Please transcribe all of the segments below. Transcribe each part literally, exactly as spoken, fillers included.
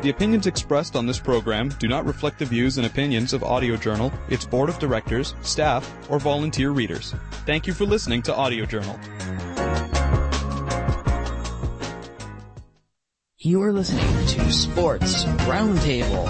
The opinions expressed on this program do not reflect the views and opinions of Audio Journal, its board of directors, staff, or volunteer readers. Thank you for listening to Audio Journal. You are listening to Sports Roundtable.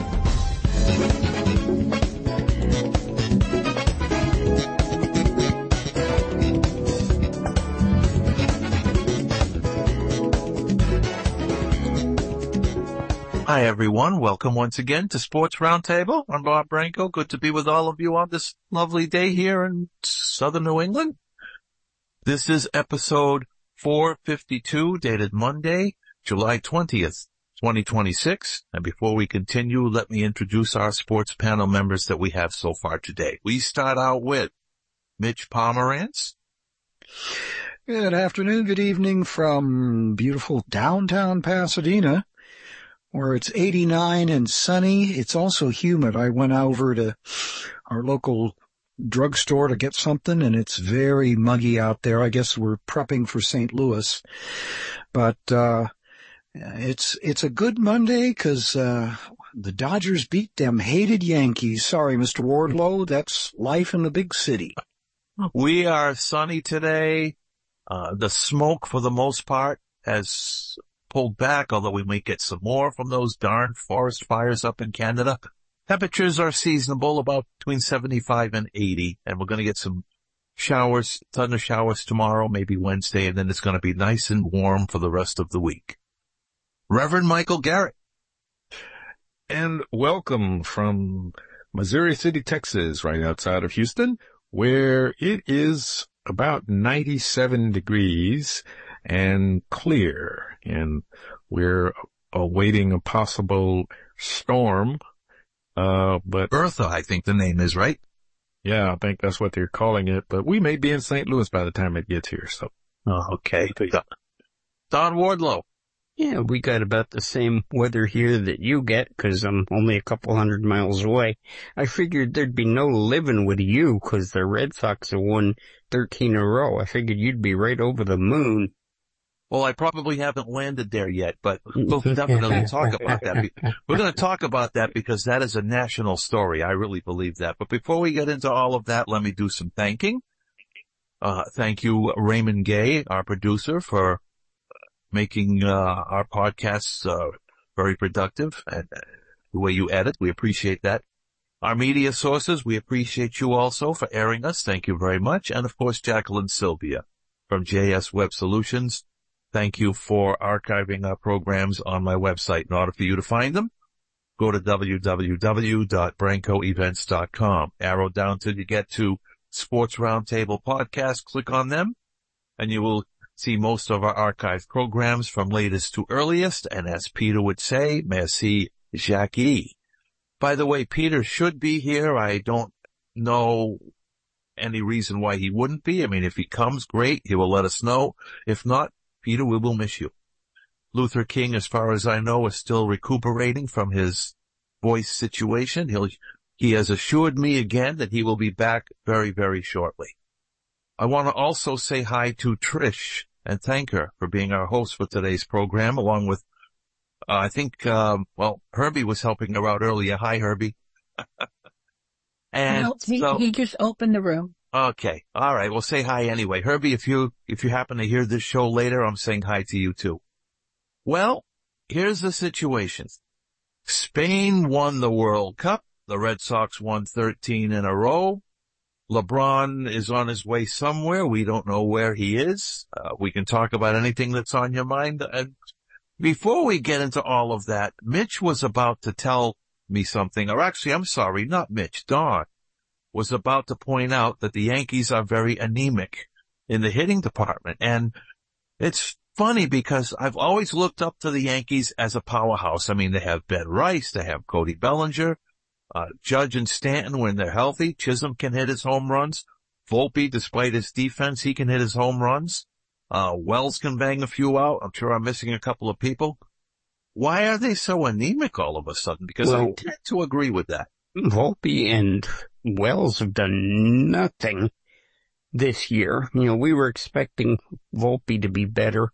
Hi, everyone. Welcome once again to Sports Roundtable. I'm Bob Branco. Good to be with all of you on this lovely day here in southern New England. This is episode four fifty-two, dated Monday, July twentieth, twenty twenty-six. And before we continue, let me introduce our sports panel members that we have so far today. We start out with Mitch Pomerantz. Good afternoon, good evening from beautiful downtown Pasadena, where it's eighty-nine and sunny. It's also humid. I went over to our local drugstore to get something, and it's very muggy out there. I guess we're prepping for Saint Louis. But uh it's it's a good Monday because uh the Dodgers beat them hated Yankees. Sorry, Mister Wardlow, that's life in the big city. We are sunny today. Uh The smoke, for the most part, has pulled back, although we might get some more from those darn forest fires up in Canada. Temperatures are seasonable, about between seventy-five and eighty, and we're going to get some showers, thunder showers tomorrow, maybe Wednesday, and then it's going to be nice and warm for the rest of the week. Reverend Michael Garrett. And welcome from Missouri City, Texas, right outside of Houston, where it is about ninety-seven degrees and clear, and we're awaiting a possible storm. Uh, but Bertha, I think the name is, right? Yeah, I think that's what they're calling it, but we may be in Saint Louis by the time it gets here, so. Oh, okay. Don Wardlow. Yeah, we got about the same weather here that you get, because I'm only a couple hundred miles away. I figured there'd be no living with you, because the Red Sox have won thirteen in a row. I figured you'd be right over the moon. Well, I probably haven't landed there yet, but we'll definitely talk about that. We're going to talk about that because that is a national story. I really believe that. But before we get into all of that, let me do some thanking. Uh, thank you, Raymond Gay, our producer, for making uh, our podcasts uh, very productive and uh, the way you edit. We appreciate that. Our media sources, we appreciate you also for airing us. Thank you very much. And, of course, Jacqueline Sylvia from J S Web Solutions. Thank you for archiving our programs on my website. In order for you to find them, go to w w w dot branco events dot com. Arrow down till you get to Sports Roundtable Podcast. Click on them, and you will see most of our archived programs from latest to earliest. And as Peter would say, merci, Jackie. By the way, Peter should be here. I don't know any reason why he wouldn't be. I mean, if he comes, great. He will let us know. If not, Peter, we will miss you. Luther King, as far as I know, is still recuperating from his voice situation. He'll, he has assured me again that he will be back very, very shortly. I want to also say hi to Trish and thank her for being our host for today's program, along with, uh, I think, um, well, Herbie was helping her out earlier. Hi, Herbie. and well, he, so, he just opened the room. Okay. All right. Well, say hi anyway. Herbie, if you, if you happen to hear this show later, I'm saying hi to you too. Well, here's the situation. Spain won the World Cup. The Red Sox won thirteen in a row. LeBron is on his way somewhere. We don't know where he is. Uh, we can talk about anything that's on your mind. And before we get into all of that, Mitch was about to tell me something, or actually, I'm sorry, not Mitch, Don was about to point out that the Yankees are very anemic in the hitting department. And it's funny because I've always looked up to the Yankees as a powerhouse. I mean, they have Ben Rice, they have Cody Bellinger, uh, Judge and Stanton when they're healthy. Chisholm can hit his home runs. Volpe, despite his defense, he can hit his home runs. Uh, Wells can bang a few out. I'm sure I'm missing a couple of people. Why are they so anemic all of a sudden? Because well, I tend to agree with that. Volpe and Wells have done nothing this year. You know, we were expecting Volpe to be better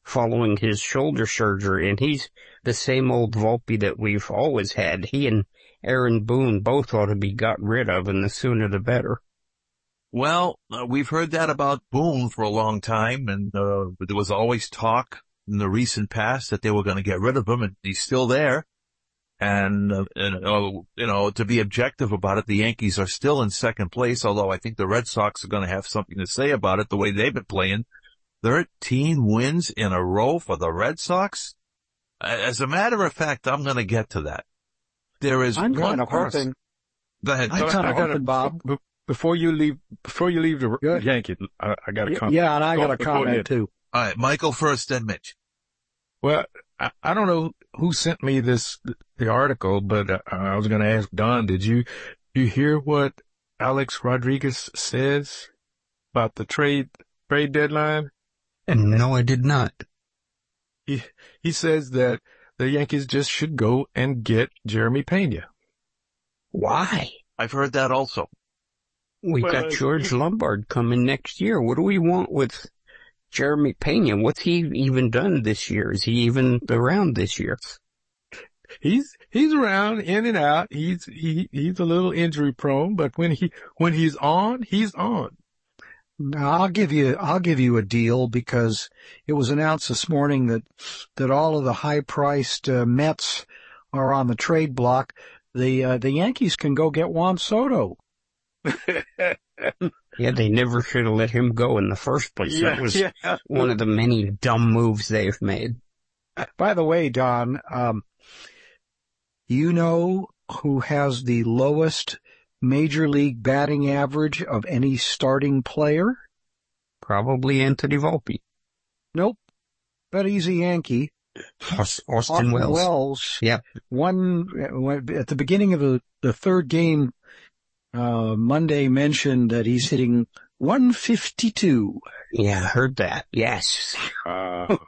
following his shoulder surgery, and he's the same old Volpe that we've always had. He and Aaron Boone both ought to be got rid of, and the sooner the better. Well, uh, we've heard that about Boone for a long time, and uh, there was always talk in the recent past that they were going to get rid of him, and he's still there. And, uh, and uh, you know, to be objective about it, the Yankees are still in second place, although I think the Red Sox are going to have something to say about it the way they've been playing. thirteen wins in a row for the Red Sox? As a matter of fact, I'm going to get to that. There is I'm one kind of person. hoping. Go ahead. I'm kind I of gotta- hoping, Bob. b- Before you leave, before you leave the Good. Yankees, I, I got a comment. Yeah, and I got Go- a go comment ahead. too. All right, Michael first, then Mitch. Well, I, I don't know who sent me this, the article, but uh, I was going to ask Don, did you, you hear what Alex Rodriguez says about the trade, trade deadline? And no, I did not. He, he says that the Yankees just should go and get Jeremy Pena. Why? I've heard that also. We Well, got George Lombard coming next year. What do we want with Jeremy Pena? What's he even done this year? Is he even around this year? He's, he's around in and out. He's, he, he's a little injury prone, but when he, when he's on, he's on. Now, I'll give you, I'll give you a deal because it was announced this morning that, that all of the high-priced uh, Mets are on the trade block. The, uh, the Yankees can go get Juan Soto. Yeah, they never should have let him go in the first place. That was yeah. one of the many dumb moves they've made. By the way, Don, um, you know who has the lowest major league batting average of any starting player? Probably Anthony Volpe. Nope. But he's a Yankee. Aus- Austin Austin Wells. Wells. Yep. One, at the beginning of the, the third game, uh, Monday mentioned that he's hitting one fifty-two. Yeah, I heard that. Yes. Uh,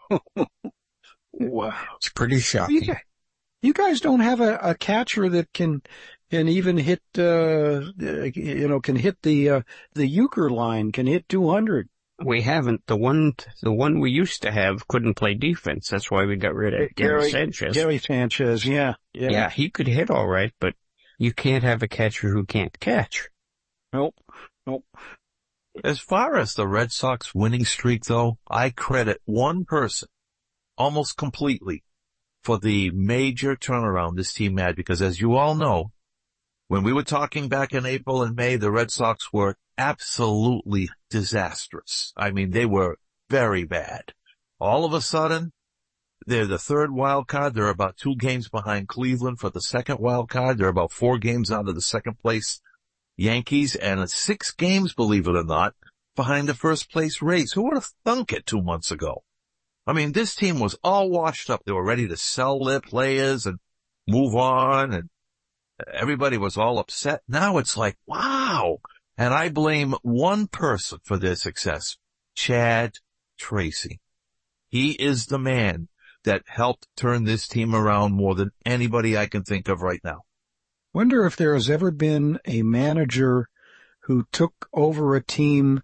wow. It's pretty You shocking. guys, you guys don't have a, a catcher that can, can even hit, uh, you know, can hit the, uh, the Euchre line, can hit two hundred. We haven't. The one, the one we used to have couldn't play defense. That's why we got rid of Gary Sanchez. Gary Sanchez, yeah. Yeah. Yeah, he could hit all right, but you can't have a catcher who can't catch. Nope. Nope. As far as the Red Sox winning streak, though, I credit one person almost completely for the major turnaround this team had, because as you all know, when we were talking back in April and May, the Red Sox were absolutely disastrous. I mean, they were very bad. All of a sudden, they're the third wild card. They're about two games behind Cleveland for the second wild card. They're about four games out of the second place Yankees, and it's six games, believe it or not, behind the first place Rays. Who would have thunk it two months ago? I mean, this team was all washed up. They were ready to sell their players and move on, and everybody was all upset. Now it's like, wow. And I blame one person for their success, Chad Tracy. He is the man that helped turn this team around more than anybody I can think of right now. Wonder if there has ever been a manager who took over a team,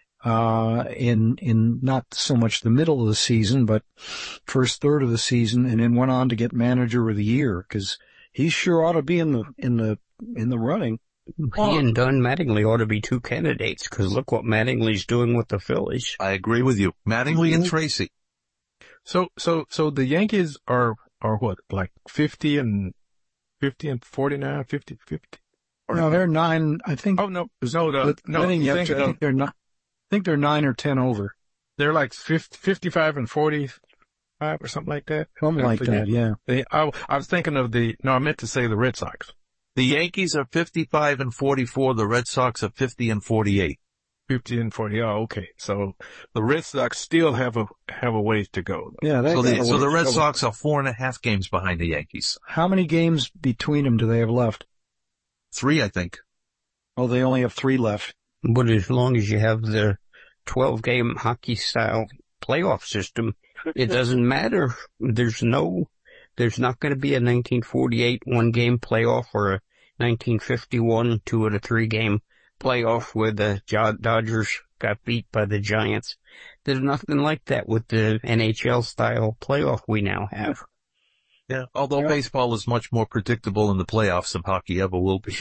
uh, in, in not so much the middle of the season, but first third of the season, and then went on to get manager of the year, because he sure ought to be in the, in the, in the running. He and Don Mattingly ought to be two candidates, because look what Mattingly's doing with the Phillies. I agree with you. Mattingly and Tracy. So, so, so the Yankees are, are what, like fifty and, fifty and forty-nine, fifty, fifty? Or, No, they're nine, I think. oh, no, no, the, But no, I think, think, I think they're not, I think they're nine or ten over. they're like fifty, fifty-five and forty-five or something like that. Something I like forget. that, yeah. They, I, I was thinking of the, no, I meant to say the Red Sox. The Yankees are fifty-five and forty-four. The Red Sox are fifty and forty-eight. fifty and forty. Oh, okay. So the Red Sox still have a, have a ways to go. Yeah, they So got the, a so the ways Red to go. Sox are four and a half games behind the Yankees. How many games between them do they have left? Three, I think. Oh, they only have three left. But as long as you have the twelve-game hockey-style playoff system, it doesn't matter. There's no, there's not going to be a nineteen forty-eight one-game playoff or a nineteen fifty-one two out of three game playoff where the Dodgers got beat by the Giants. There's nothing like that with the N H L style playoff we now have. Yeah, although yeah. baseball is much more predictable in the playoffs than hockey ever will be.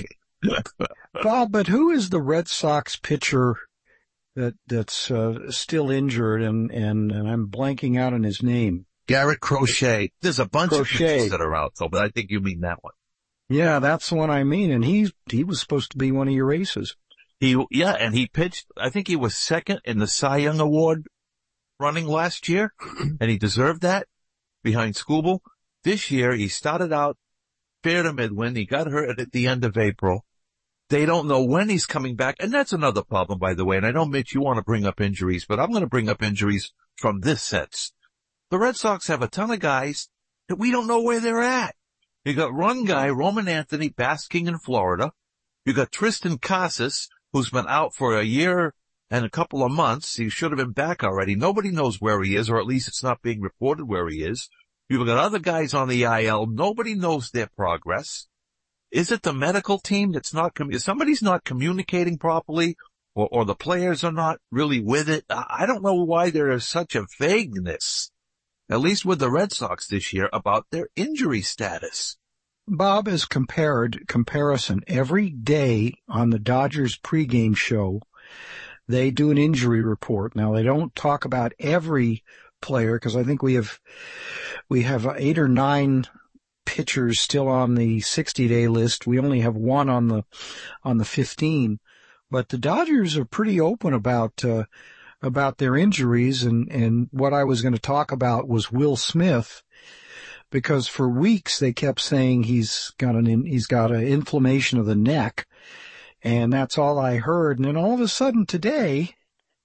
Bob, but who is the Red Sox pitcher that that's uh, still injured, and, and and I'm blanking out on his name? Garrett Crochet. There's a bunch Crochet. of pitchers that are out, though, but I think you mean that one. Yeah, that's the one I mean, and he he was supposed to be one of your aces. He yeah, and he pitched. I think he was second in the Cy Young Award running last year, and he deserved that behind Skubal. This year, he started out fair to mid-win. He got hurt at the end of April. They don't know when he's coming back, and that's another problem, by the way. And I know, Mitch, you want to bring up injuries, but I'm going to bring up injuries from this sense. The Red Sox have a ton of guys that we don't know where they're at. You got one guy, Roman Anthony, basking in Florida. You got Tristan Casas, who's been out for a year and a couple of months. He should have been back already. Nobody knows where he is, or at least it's not being reported where he is. You've got other guys on the I L. Nobody knows their progress. Is it the medical team that's not, com- somebody's not communicating properly, or, or the players are not really with it? I don't know why there is such a vagueness, at least with the Red Sox this year, about their injury status. Bob has compared, comparison every day on the Dodgers pregame show. They do an injury report. Now, they don't talk about every player, because I think we have, we have eight or nine pitchers still on the sixty-day list. We only have one on the, on the fifteen. But the Dodgers are pretty open about, uh, about their injuries. And, and what I was going to talk about was Will Smith, because for weeks they kept saying he's got an, he's got an inflammation of the neck. And that's all I heard. And then all of a sudden today,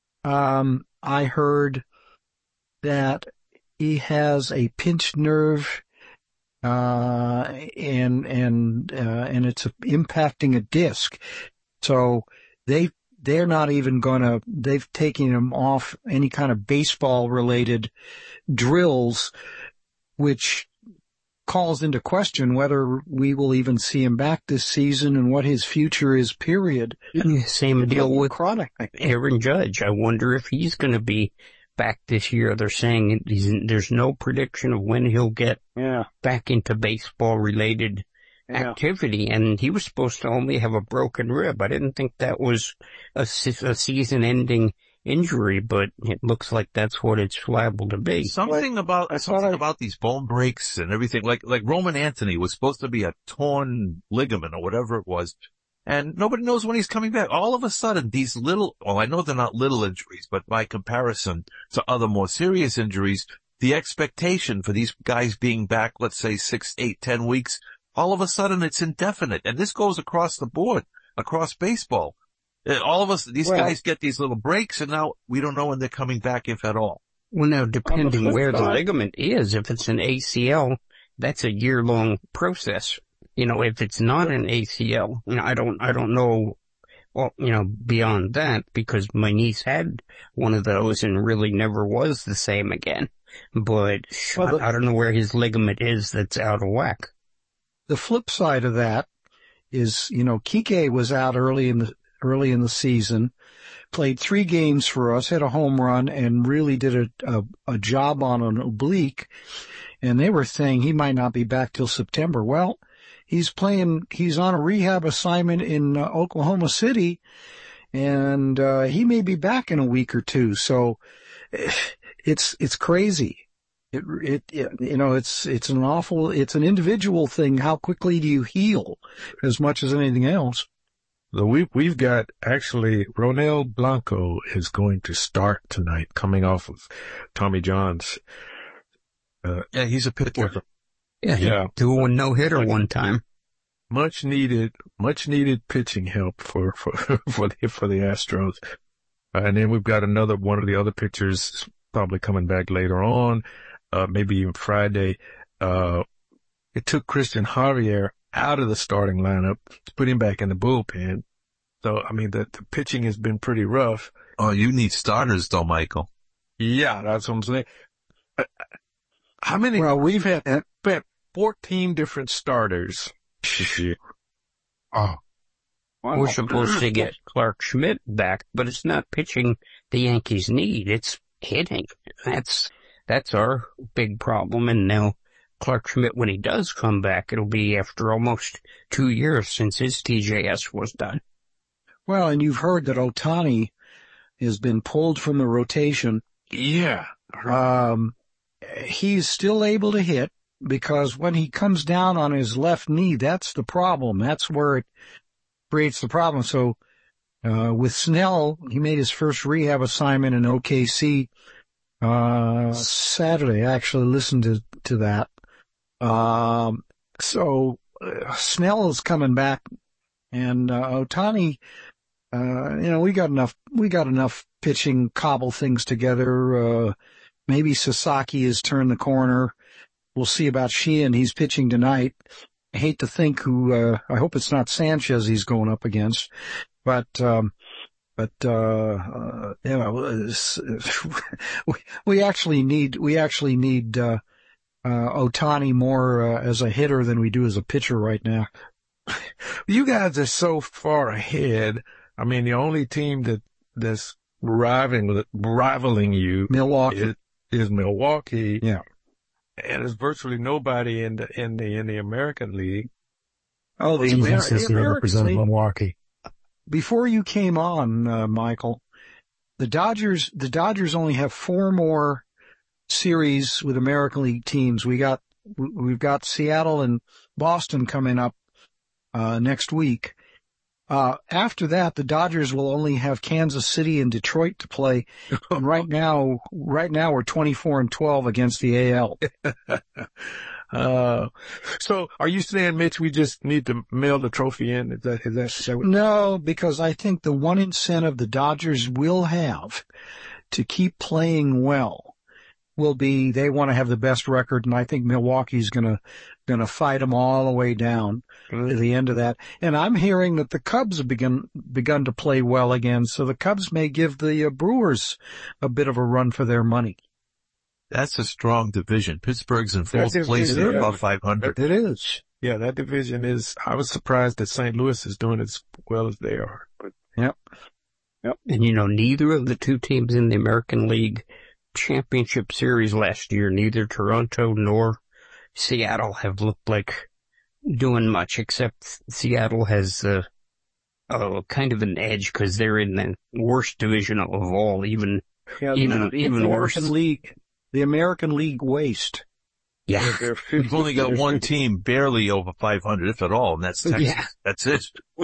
um, I heard that he has a pinched nerve, uh, and, and, uh, and it's impacting a disc. So they, they're not even gonna, they've taken him off any kind of baseball related drills, which calls into question whether we will even see him back this season and what his future is, period. Same deal with chronic Aaron Judge. I wonder if he's going to be back this year. They're saying he's, there's no prediction of when he'll get yeah. back into baseball related yeah. activity. And he was supposed to only have a broken rib. I didn't think that was a, a season ending injury, but it looks like that's what it's liable to be. Something like, about something I, about these bone breaks and everything. Like like Roman Anthony was supposed to be a torn ligament or whatever it was, and nobody knows when he's coming back. All of a sudden, these little, well, I know they're not little injuries, but by comparison to other more serious injuries, the expectation for these guys being back, let's say six, eight, ten weeks, all of a sudden it's indefinite, and this goes across the board, across baseball. All of us, these well, guys get these little breaks, and now we don't know when they're coming back, if at all. Well, now, depending where the ligament is, if it's an A C L, that's a year-long process. You know, if it's not an A C L, you know, I don't, I don't know, well, you know, beyond that, because my niece had one of those and really never was the same again. But well, the, I, I don't know where his ligament is that's out of whack. The flip side of that is, you know, Kike was out early in the early in the season, played three games for us, hit a home run, and really did a, a, a job on an oblique. And they were saying he might not be back till September. Well, he's playing, he's on a rehab assignment in uh, Oklahoma City, and uh, he may be back in a week or two. So it's, it's crazy. It, it, it, you know, it's, it's an awful, it's an individual thing. How quickly do you heal as much as anything else? So we, we've got actually Ronel Blanco is going to start tonight, coming off of Tommy John's. Uh, yeah, he's a pitcher. Yeah, yeah. Threw a no hitter one time. Much needed, much needed pitching help for, for, for the, for the Astros. Uh, and then we've got another, one of the other pitchers probably coming back later on, uh, maybe even Friday. Uh, it took Christian Javier out of the starting lineup, put him back in the bullpen. So, I mean, the, the pitching has been pretty rough. Oh, you need starters though, Michael. Yeah, that's what I'm saying. Uh, how many? Well, we've had, had fourteen different starters this year. Oh. Wow. We're supposed to get Clark Schmidt back, but it's not pitching the Yankees need. It's hitting. That's, that's our big problem. And now Clark Schmidt, when he does come back, it'll be after almost two years since his T J S was done. Well, and you've heard that Ohtani has been pulled from the rotation. Yeah. Um, he's still able to hit because when he comes down on his left knee, that's the problem. That's where it creates the problem. So, uh, with Snell, he made his first rehab assignment in O K C, uh, Saturday. I actually listened to, to that. Um, so, uh, Snell is coming back and, uh, Ohtani, Uh, you know, we got enough, we got enough pitching, cobble things together. Uh, maybe Sasaki has turned the corner. We'll see about Sheehan. He's pitching tonight. I hate to think who, uh, I hope it's not Sanchez he's going up against, but, um, but, uh, uh you know, we, we actually need, we actually need, uh, uh, Ohtani more, uh, as a hitter than we do as a pitcher right now. You guys are so far ahead. I mean, the only team that, that's rivaling, rivaling you Milwaukee is, is Milwaukee. Yeah. And there's virtually nobody in the, in the, in the American League. Oh, the, Jesus Amer- is the going to American represent League. Milwaukee. Before you came on, uh, Michael, the Dodgers, the Dodgers only have four more series with American League teams. We got, we've got Seattle and Boston coming up, uh, next week. Uh, after that, the Dodgers will only have Kansas City and Detroit to play. And right now, right now we're twenty-four and twelve against the A L. uh, so are you saying, Mitch, we just need to mail the trophy in? Is that, is that, is that what... No, because I think the one incentive the Dodgers will have to keep playing well will be they want to have the best record, and I think Milwaukee's gonna, gonna fight them all the way down to the end of that. And I'm hearing that the Cubs have begun, begun to play well again, so the Cubs may give the uh, Brewers a bit of a run for their money. That's a strong division. Pittsburgh's in fourth place at above five hundred. It is. Yeah, that division is, I was surprised that Saint Louis is doing as well as they are. But Yep. Yep. And you know, neither of the two teams in the American League Championship Series last year, neither Toronto nor Seattle have looked like doing much, except Seattle has uh, a kind of an edge because they're in the worst division of all, even Yeah, even the, even the worse. American League, the American League waste. Yeah, We've only got one team barely over five hundred, if at all, and that's Texas. Yeah. That's it.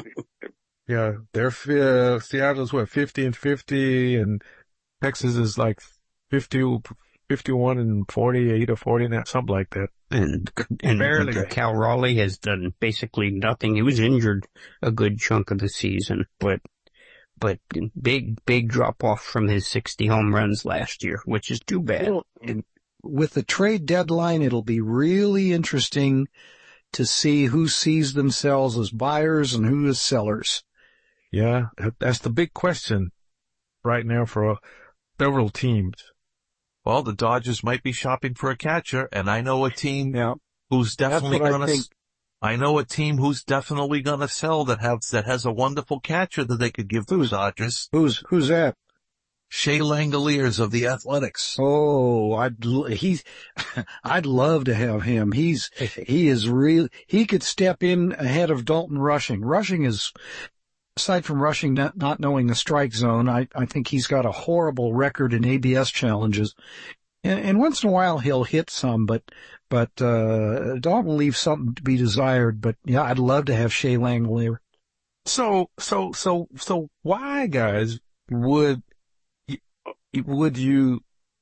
yeah, they're, uh, Seattle's what, fifty and fifty, and Texas is like fifty, fifty-one and forty-eight or forty, something like that. and and Barely. Cal Raleigh has done basically nothing. He was injured a good chunk of the season, but but big big drop off from his sixty home runs last year, which is too bad. Well, with the trade deadline, it'll be really interesting to see who sees themselves as buyers and who as sellers. Yeah, that's the big question right now for uh, several teams. Well, the Dodgers might be shopping for a catcher, and I know a team Yeah. who's definitely what I gonna, think. I know a team who's definitely gonna sell that has, that has a wonderful catcher that they could give to the Dodgers. Who's, who's that? Shea Langoliers of the Athletics. Oh, I'd, l- he's, I'd love to have him. He's, he is real, he could step in ahead of Dalton Rushing. Rushing is, aside from Rushing not, not knowing the strike zone, I, I think he's got a horrible record in A B S challenges. And, and once in a while he'll hit some, but, but, uh, Dalton leaves something to be desired. But yeah, I'd love to have Shea Langolier. So, so, so, so why, guys, would, would you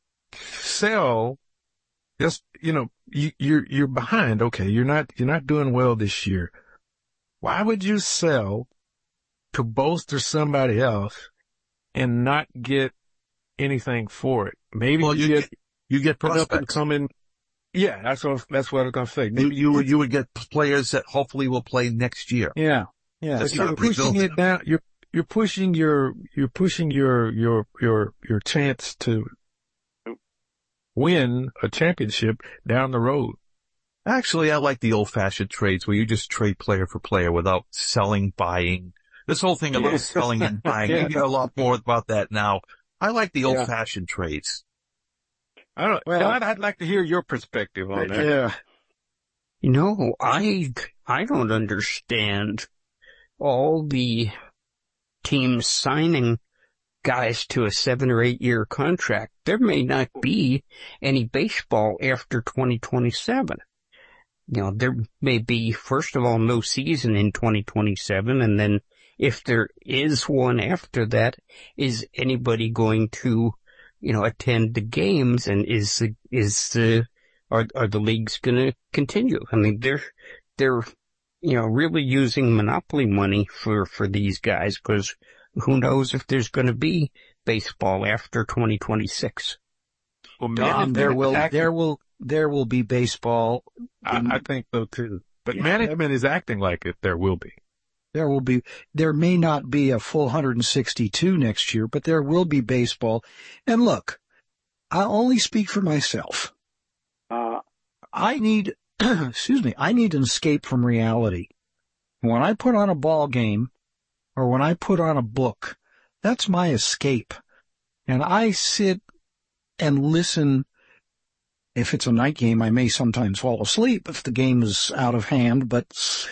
sell just, you know, you, you're, you're behind. Okay. You're not, you're not doing well this year. Why would you sell to bolster somebody else and not get anything for it? Maybe Well, you, you get, get, you get put up and prospects. come in. Yeah, that's what, that's what I was going to say. You, Maybe you, would- you would get players that hopefully will play next year. Yeah. Yeah. That's you're not pushing rebuilt. it down. You're, you're pushing your, you're pushing your, your, your, your chance to win a championship down the road. Actually, I like the old-fashioned trades where you just trade player for player without selling, buying. This whole thing about selling and buying, Yeah. you hear a lot more about that now. I like the Yeah. old-fashioned trades. I don't, Well- Don, I'd like to hear your perspective on that. Yeah. You know, I, I don't understand all the teams signing guys to a seven or eight year contract. There may not be any baseball after twenty twenty-seven. You know, there may be, first of all, no season in twenty twenty-seven, and then if there is one after that, is anybody going to, you know, attend the games, and is the, is the, are, are the leagues gonna continue? I mean, they're, they're, you know, really using monopoly money for, for these guys, because who knows if there's gonna be baseball after twenty twenty-six. Well, Don, management there will, is acting- there will, there will be baseball. I, I think so too. But Yeah. management is acting like it. There will be. There will be, there may not be a full one hundred sixty-two next year, but there will be baseball. And look, I only speak for myself. Uh, I need, excuse me, I need an escape from reality. When I put on a ball game or when I put on a book, that's my escape. And I sit and listen. If it's a night game, I may sometimes fall asleep if the game is out of hand, but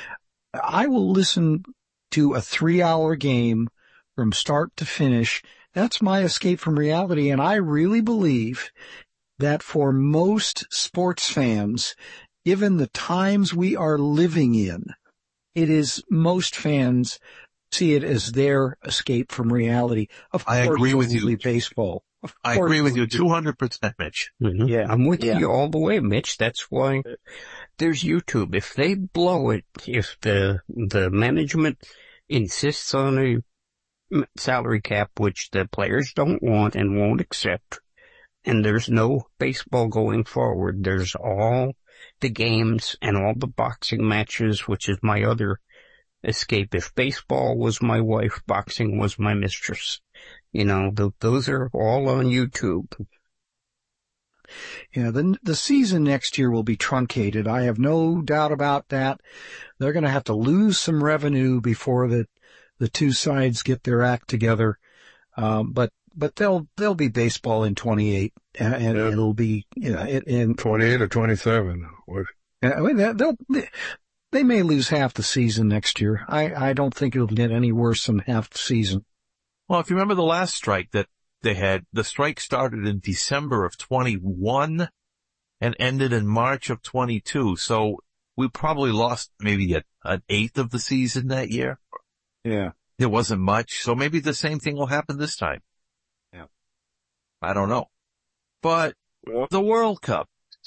I will listen to a three-hour game from start to finish. That's my escape from reality, and I really believe that for most sports fans, given the times we are living in, it is most fans see it as their escape from reality. Of I course, agree with it will you. be baseball. Of I course agree it with will you be- two hundred percent, Mitch. Yeah. I'm with Yeah. you all the way, Mitch. That's why there's YouTube. If they blow it, if the, the management insists on a m- salary cap, which the players don't want and won't accept, and there's no baseball going forward, there's all the games and all the boxing matches, which is my other escape. If baseball was my wife, boxing was my mistress. You know, th- those are all on YouTube. Yeah, the, the season next year will be truncated. I have no doubt about that. They're going to have to lose some revenue before the, the two sides get their act together. Um, but, but they'll, there'll be baseball in twenty-eight and, and Yeah. it'll be, you know, it, and, twenty-eight or twenty-seven. What? I mean, they'll, they may lose half the season next year. I, I don't think it'll get any worse than half the season. Well, if you remember the last strike that they had, the strike started in December of twenty-one and ended in March of twenty-two. So we probably lost maybe a, an eighth of the season that year. Yeah. There wasn't much. So maybe the same thing will happen this time. Yeah. I don't know. But Well, the World Cup,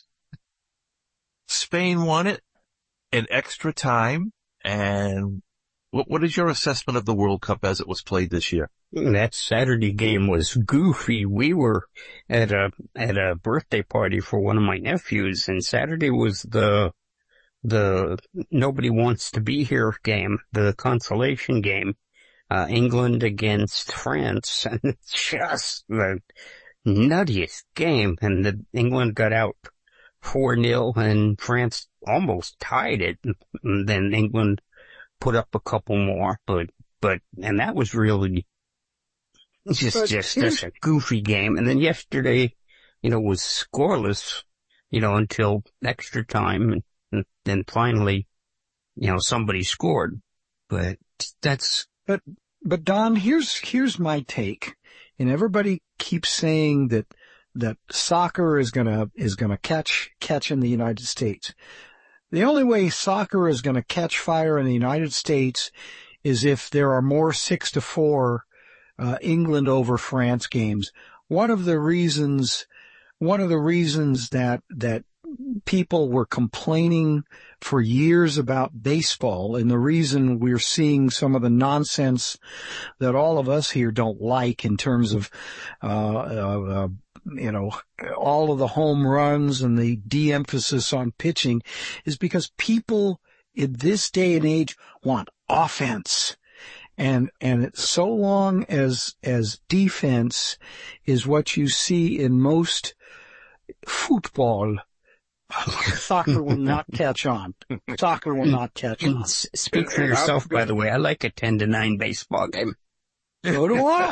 Spain won it in extra time. And what, what is your assessment of the World Cup as it was played this year? That Saturday game was goofy. We were at a, at a birthday party for one of my nephews, and Saturday was the, the nobody wants to be here game, the consolation game, uh, England against France, and it's just the nuttiest game, and the, England got out four nil, and France almost tied it, and then England put up a couple more, but, but, and that was really just, But just, here's- just a goofy game. And then yesterday, you know, was scoreless, you know, until extra time, and, and then finally, you know, somebody scored. But that's, But Don, here's, here's my take. And everybody keeps saying that, that soccer is gonna, is gonna catch, catch in the United States. The only way soccer is gonna catch fire in the United States is if there are more six to four, uh, England over France games. One of the reasons, one of the reasons that, that people were complaining for years about baseball, and the reason we're seeing some of the nonsense that all of us here don't like in terms of, uh, uh, uh you know, all of the home runs and the de-emphasis on pitching, is because people in this day and age want offense. And, and it's so long as, as defense is what you see in most football, soccer will not catch on. Soccer will not catch on. speak for yourself, by the way. I like a ten to nine baseball game. So do I.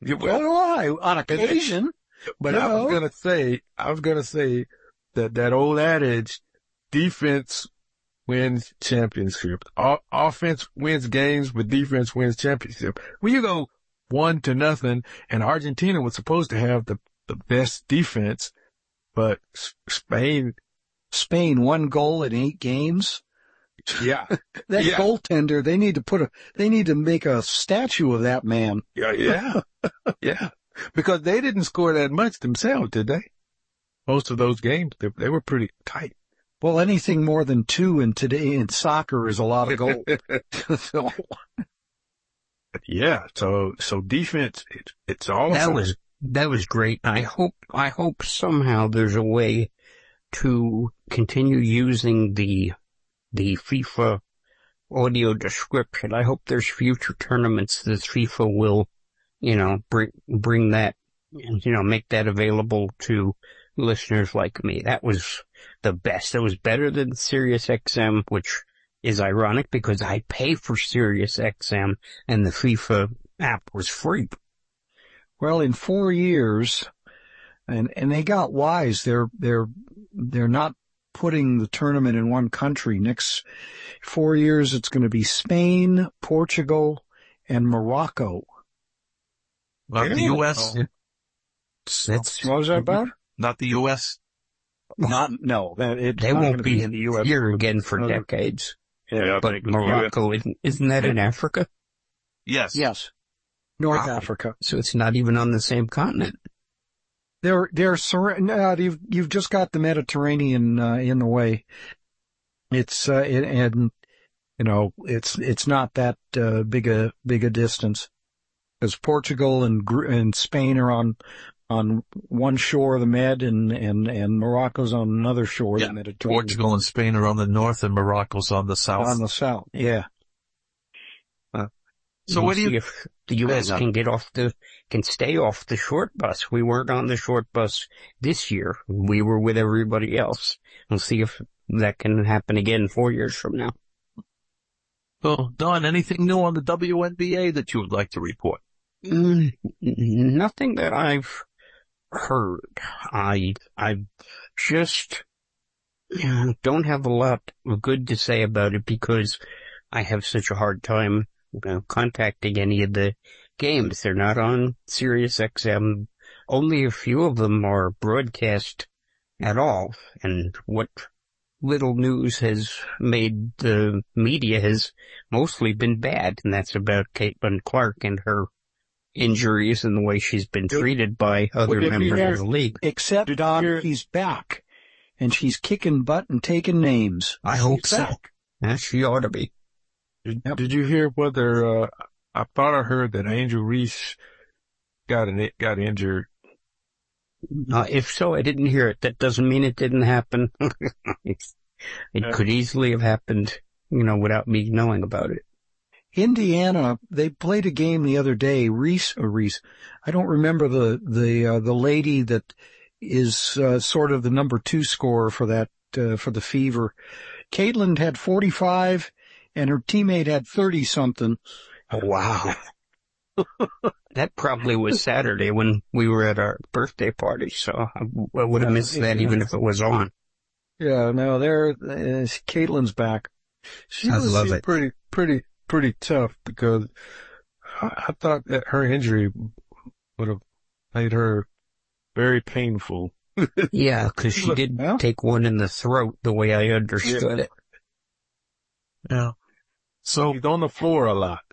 You- Well, do I, on occasion. But You I was know? gonna say, I was gonna say that that old adage, defense wins championship. O- offense wins games, but defense wins championship. When you go one to nothing, and Argentina was supposed to have the, the best defense, but S- Spain, Spain, one goal in eight games. yeah, That Yeah. goaltender, they need to put a, they need to make a statue of that man. yeah, yeah, yeah. Because they didn't score that much themselves, did they? Most of those games, they, they were pretty tight. Well, anything more than two in today in soccer is a lot of goals. So, Yeah, so, so defense, it, it's all That about- was, that was great. I hope, I hope somehow there's a way to continue using the, the FIFA audio description. I hope there's future tournaments that FIFA will, you know, bring, bring that, you know, make that available to listeners like me. That was the best. It was better than Sirius X M, which is ironic because I pay for Sirius X M and the FIFA app was free. well, in four years, and, and they got wise. They're, they're, they're not putting the tournament in one country. Next four years, it's going to be Spain, Portugal, and Morocco. Not the U S. That's, What was that about? Not the U S. Not, no, that it's they not won't gonna be in the U S. here again for Uh, decades. yeah, But Morocco, isn't, isn't that in Africa? Yes. Yes. North Wow. Africa. So it's not even on the same continent. They're, they're, sur- no, you've, you've just got the Mediterranean, uh, in the way. It's, uh, it, and, you know, it's, it's not that, uh, big a, big a distance. Because Portugal and, Gr- and Spain are on, on one shore of the Med and, and, and Morocco's on another shore Yeah, of the Mediterranean. Portugal and Spain are on the north and Morocco's on the south. On the south. Yeah. So We'll what do you- see if the U S Hang on. can get off the, can stay off the short bus. We weren't on the short bus this year. We were with everybody else. We'll see if that can happen again four years from now. So, Don, anything new on the W N B A that you would like to report? Mm, nothing that I've heard. I, I just uh, don't have a lot of good to say about it because I have such a hard time you know, contacting any of the games. They're not on Sirius X M. Only a few of them are broadcast at all. And what little news has made the media has mostly been bad. And that's about Caitlin Clark and her injuries and the way she's been treated by other Well, if you members hear- of the league. Except, Did you Don, hear- he's back. And she's kicking butt and taking names. I hope She's so. back. Yeah, she ought to be. Did, Yep. did you hear whether, uh, I thought I heard that Angel Reese got an, got injured. Uh, if so, I didn't hear it. That doesn't mean it didn't happen. it Yeah. could easily have happened, you know, without me knowing about it. Indiana, they played a game the other day. Reese, or Reese, I don't remember the, the, uh, the lady that is, uh, sort of the number two scorer for that, uh, for the Fever. Caitlin had forty-five and her teammate had thirty something. Oh, wow. That probably was Saturday when we were at our birthday party, so I, I would have missed that even if it was on. Yeah, no, there, uh, Caitlin's back. She I was love it. pretty, pretty, pretty tough because I, I thought that her injury would have made her very painful. Yeah, because she did Well. take one in the throat the way I understood it. Yeah. So, She's on the floor a lot.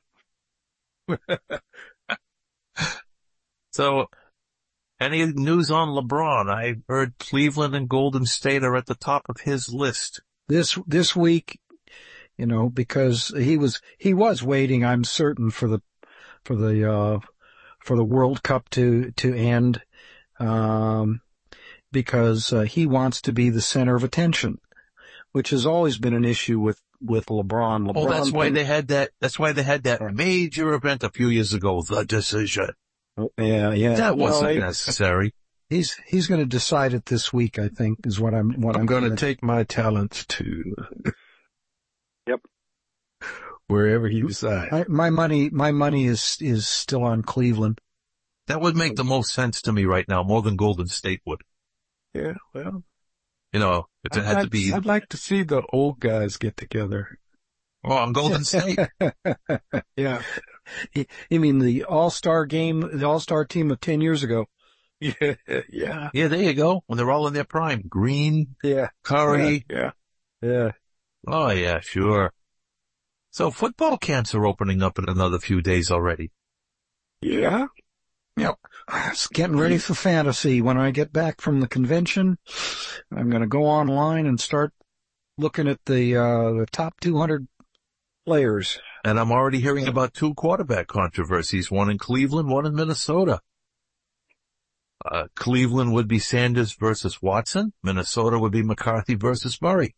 so, any news on LeBron? I heard Cleveland and Golden State are at the top of his list. This, this week, you know, because he was, he was waiting, I'm certain, for the, for the, uh, for the World Cup to, to end, um, because, uh, he wants to be the center of attention, which has always been an issue with, with LeBron. LeBron Oh, that's why they had that, that's why they had that major event a few years ago, the decision. Yeah, yeah. That wasn't Well, necessary. He's, he's going to decide it this week, I think, is what I'm, what I'm, I'm going to gonna- take my talents to. Yep. Wherever he decides. I, my money, my money is, is still on Cleveland. That would make the most sense to me right now, more than Golden State would. Yeah, well. You know, if it I'd had like, to be. I'd like to see the old guys get together. Oh, on Golden State. Yeah. You mean the All-Star game, the All-Star team of ten years ago? Yeah, yeah. Yeah, there you go. When they're all in their prime. Green, Yeah. Curry. Yeah. Yeah. Oh, yeah, sure. So football camps are opening up in another few days already. Yeah. Yep. It's getting ready for fantasy. When I get back from the convention, I'm going to go online and start looking at the, uh, the top two hundred players. And I'm already hearing about two quarterback controversies, one in Cleveland, one in Minnesota. Uh, Cleveland would be Sanders versus Watson. Minnesota would be McCarthy versus Murray.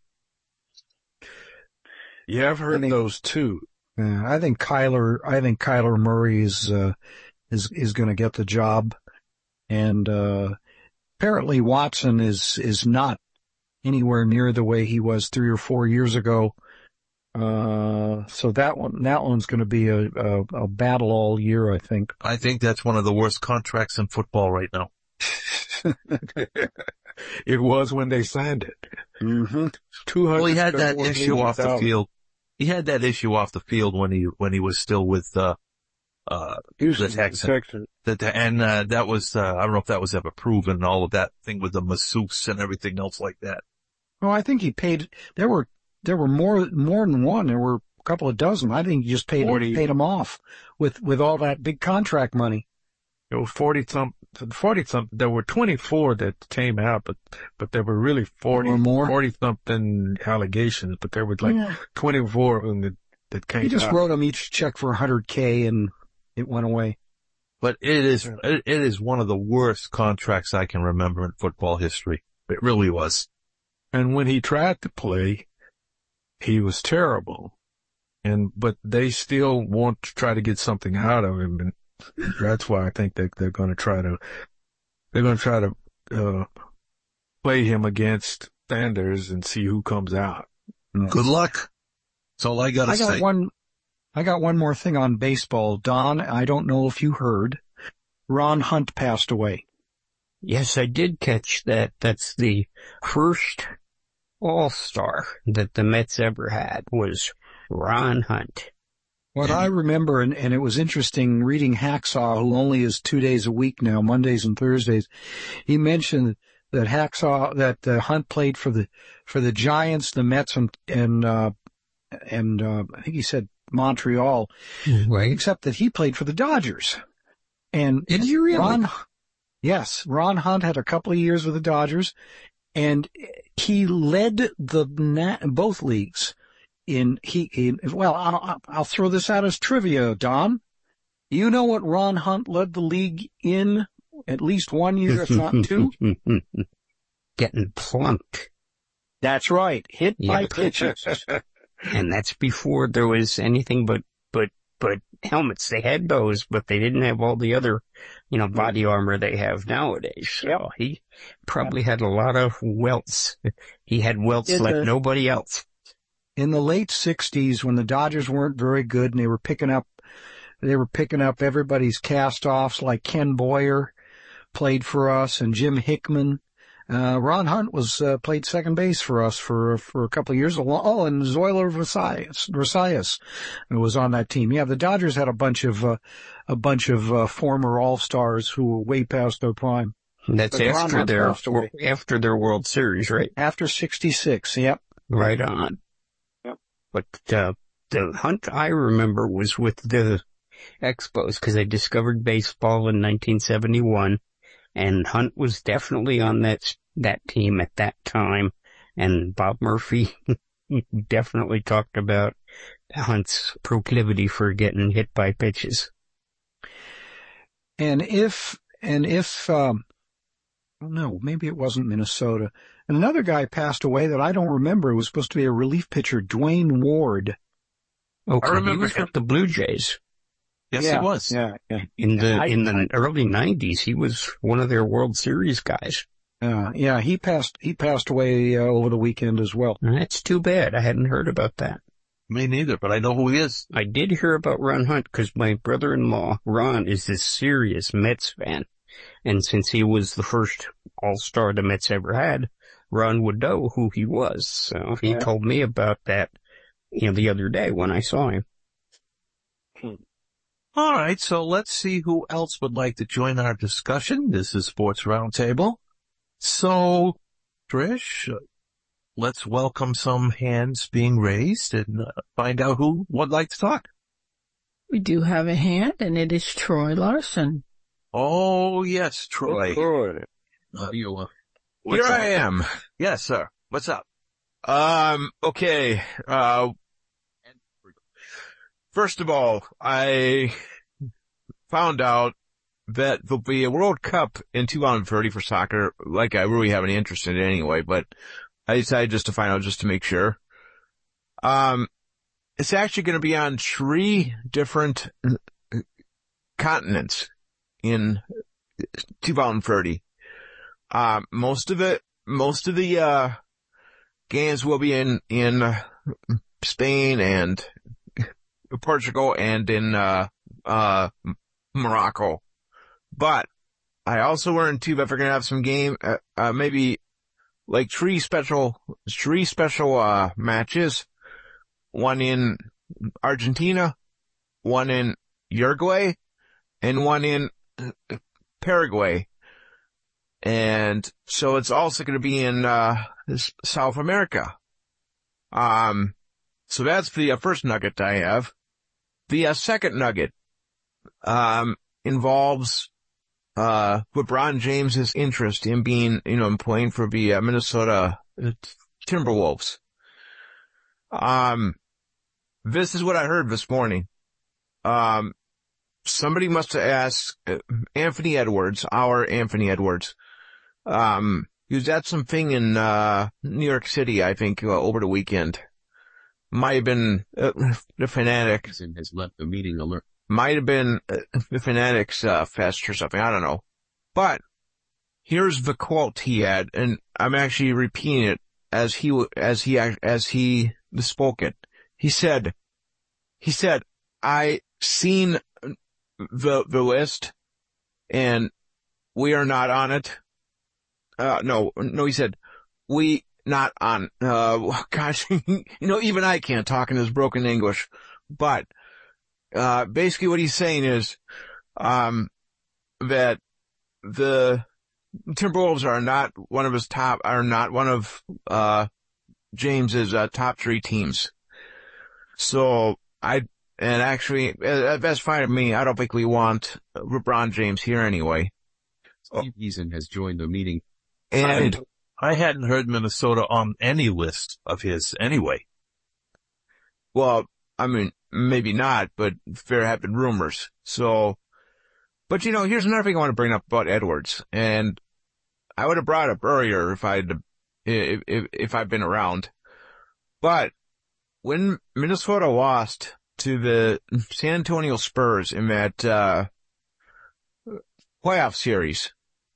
Yeah, I've heard I think, those too. Uh, I think Kyler, I think Kyler Murray is, uh, is, is going to get the job. And, uh, apparently Watson is, is not anywhere near the way he was three or four years ago. Uh, so that one, that one's going to be a, a, a battle all year, I think. I think that's one of the worst contracts in football right now. It was when they signed it. Mm-hmm. two hundred Well, he had that issue off the field. He had that issue off the field when he, when he was still with, uh, uh, Houston, the Texans. Texans. That, and, uh, that was, uh, I don't know if that was ever proven and all of that thing with the masseuse and everything else like that. Well, I think he paid, there were, there were more, more than one. There were a couple of dozen. I think he just paid, forty paid him off with, with all that big contract money. It was forty some, forty something. There were twenty-four that came out, but, but there were really forty, or more. forty something allegations, but there were like Yeah. twenty-four of them that, that came out. He just wrote them each check for one hundred K and it went away. But it is, it, it is one of the worst contracts I can remember in football history. It really was. And when he tried to play, he was terrible. And, but they still want to try to get something out of him. And that's why I think that they're going to try to, they're going to try to, uh, play him against Sanders and see who comes out. Good luck. That's all I gotta I got say. one, I got one more thing on baseball. Don, I don't know if you heard, Ron Hunt passed away. Yes, I did catch that. That's the first All-Star that the Mets ever had was Ron Hunt. What I remember, and, and it was interesting reading Hacksaw, who only is two days a week now, Mondays and Thursdays. He mentioned that Hacksaw, that uh, Hunt played for the, for the Giants, the Mets, and, and, uh, and, uh, I think he said Montreal. Right. Except that he played for the Dodgers. And Did you really? Ron, yes, Ron Hunt had a couple of years with the Dodgers, and he led the, both leagues. In he, in, well, I'll, I'll throw this out as trivia, Don. You know what Ron Hunt led the league in at least one year, if not two? Getting plunked. That's right. Hit by Yeah. pitches. And that's before there was anything but, but, but helmets. They had those, but they didn't have all the other, you know, body armor they have nowadays. So he probably had a lot of welts. He had welts Did like the- nobody else. In the late sixties, when the Dodgers weren't very good and they were picking up, they were picking up everybody's cast-offs, like Ken Boyer played for us and Jim Hickman. Uh, Ron Hunt was, uh, played second base for us for, for a couple of years. Oh, and Zoilo Versailles, Versailles was on that team. Yeah, the Dodgers had a bunch of, uh, a bunch of, uh, former All-Stars who were way past their prime. That's But Ron after Hunt their, passed away. after their World Series, right? After sixty-six, yep. Right on. Yep. But, uh, the Hunt I remember was with the Expos because I discovered baseball in nineteen seventy-one and Hunt was definitely on that, that team at that time. And Bob Murphy definitely talked about Hunt's proclivity for getting hit by pitches. And if, and if, um, I don't know, maybe it wasn't Minnesota. And another guy passed away that I don't remember. It was supposed to be a relief pitcher, Dwayne Ward. Okay, I remember he was him. with the Blue Jays. Yes, yeah, it was. Yeah, yeah. In the, I- in the early nineties, he was one of their World Series guys. Uh, yeah, he passed, he passed away uh, over the weekend as well. That's too bad. I hadn't heard about that. Me neither, but I know who he is. I did hear about Ron Hunt because my brother-in-law, Ron, is this serious Mets fan. And since he was the first all-star the Mets ever had, Ron would know who he was. So he yeah. told me about that, you know, the other day when I saw him. All right, so let's see who else would like to join our discussion. This is Sports Roundtable. So, Trish, let's welcome some hands being raised and uh, find out who would like to talk. We do have a hand, and it is Troy Larson. Oh, yes, Troy. Troy. Uh, you, uh, Here I am. Yes, sir. What's up? Um, okay, uh, first of all, I found out that there'll be a World Cup in two thousand thirty for soccer, like I really have any interest in it anyway, but I decided just to find out just to make sure. Um, it's actually going to be on three different continents in two thousand thirty. Uh, most of it, most of the, uh, games will be in, in uh, Spain and Portugal and in, uh, uh, Morocco. But I also learned too that they're going to have some game, uh, uh, maybe like three special, three special, uh, matches. One in Argentina, one in Uruguay, and one in Paraguay. And so it's also going to be in, uh, South America. Um, so that's the uh, first nugget I have. The uh, second nugget, um, involves, uh, LeBron James's interest in being, you know, in playing for the uh, Minnesota Timberwolves. Um, this is what I heard this morning. Um, somebody must have asked uh, Anthony Edwards, our Anthony Edwards. Um, he was at something in, uh, New York City, I think, uh, over the weekend. Might have been, uh, the Fanatic. Has left the meeting alert. Might have been uh, the Fanatics, uh, Fest or something. I don't know. But here's the quote he had, and I'm actually repeating it as he, as he, as he spoke it. He said, he said, I seen the, the list and we are not on it. Uh, no, no, he said, we not on, uh, gosh, you know, even I can't talk in this broken English, but, uh, basically what he's saying is, um, that the Timberwolves are not one of his top, are not one of, uh, James's, uh, top three teams. So I, and actually, uh, that's fine with me. I don't think we want LeBron James here anyway. Steve Eason has joined the meeting. And I hadn't heard Minnesota on any list of his anyway. Well, I mean, maybe not, but there have been rumors. So, but you know, here's another thing I want to bring up about Edwards. And I would have brought it up earlier if I'd, if, if, if I'd been around. But when Minnesota lost to the San Antonio Spurs in that, uh, playoff series,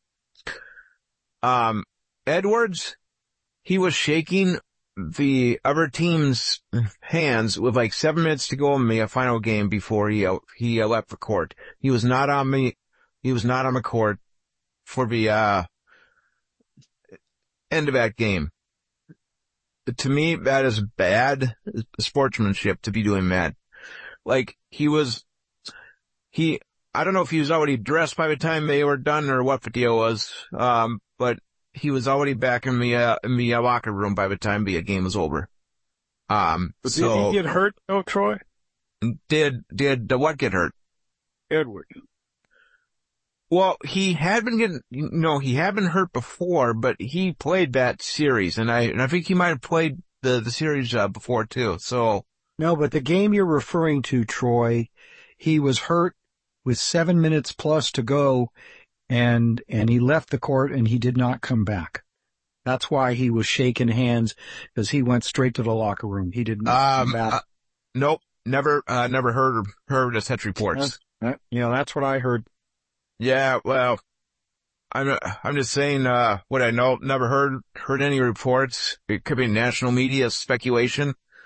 Um, Edwards, he was shaking the other team's hands with like seven minutes to go in the final game before he, uh, he uh, left the court. He was not on the, he was not on the court for the, uh, end of that game. To me, that is bad sportsmanship to be doing that. Like, he was, he, I don't know if he was already dressed by the time they were done or what the deal was, um, but he was already back in the, uh, in the uh, locker room by the time the game was over. Um, but so. Did he get hurt though, Troy? Did, did, uh, what get hurt? Edward. Well, he had been getting, you know, he had been hurt before, but he played that series, and I, and I think he might have played the, the series, uh, before too, so. No, but the game you're referring to, Troy, he was hurt with seven minutes plus to go, and, and he left the court and he did not come back. That's why he was shaking hands, because he went straight to the locker room. He didn't um, come back. Uh, nope, never, uh, never heard, heard of such reports. Uh, you know, that's what I heard. Yeah, well, I'm, I'm just saying, uh, what I know, never heard, heard any reports. It could be national media speculation.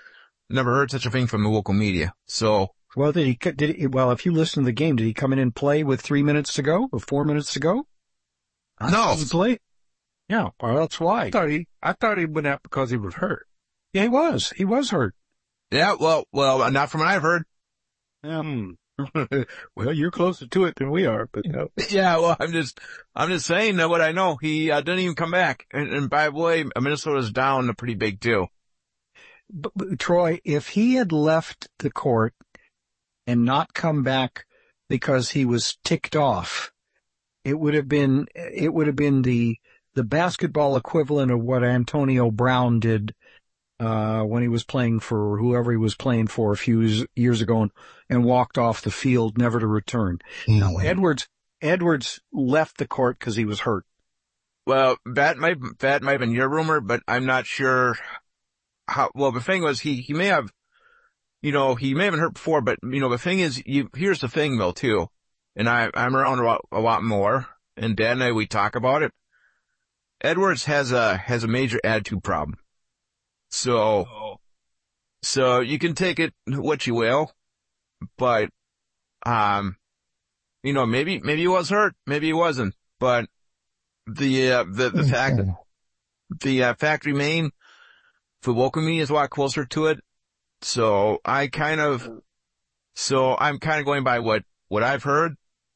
never heard such a thing from the local media. So, well, did he, did he, well, if you listen to the game, did he come in and play with three minutes to go or four minutes to go? no. Did he play? Yeah, well, that's why. I thought he, I thought he went out because he was hurt. Yeah, he was. He was hurt. Yeah, well, well, not from what I've heard. Yeah. Hmm. Well, you're closer to it than we are, but you know. Yeah, well, I'm just, I'm just saying that what I know. He uh, didn't even come back. And, and by the way, Minnesota's down pretty big too. But, but, Troy, if he had left the court and not come back because he was ticked off, it would have been, it would have been the, the basketball equivalent of what Antonio Brown did, uh, when he was playing for whoever he was playing for a few years ago and, and walked off the field, never to return. Mm-hmm. Now, Edwards, Edwards left the court because he was hurt. Well, that might, that might have been your rumor, but I'm not sure how, well, the thing was he, he may have, you know, he may have been hurt before, but, you know, the thing is, you, here's the thing though, too. And I, I'm around a lot, a lot more, and Dad and I, we talk about it. Edwards has a, has a major attitude problem. So, oh. so you can take it what you will, but, um, you know, maybe, maybe he was hurt, maybe he wasn't, but the, uh, the, the fact, the, uh, fact remain, for welcome me is a lot closer to it. So I kind of, so I'm kind of going by what, what I've heard.